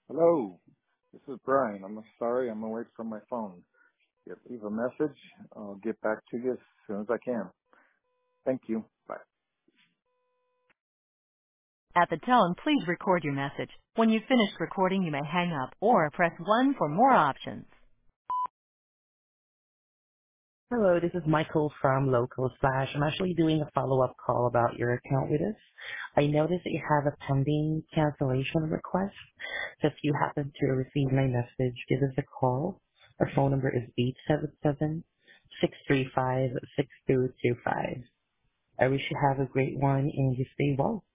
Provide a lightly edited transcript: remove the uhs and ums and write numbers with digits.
Hello, this is Brian. I'm sorry I'm away from my phone. If you leave a message, I'll get back to you as soon as I can. Thank you. Bye. At the tone, please record your message. When you've finished recording, you may hang up or press 1 for more options. Hello, this is Michael from Local Slash. I'm actually doing a follow-up call about your account with us. I noticed that you have a pending cancellation request. So if you happen to receive my message, give us a call. Our phone number is 877-635-6225. I wish you have a great one and you stay well.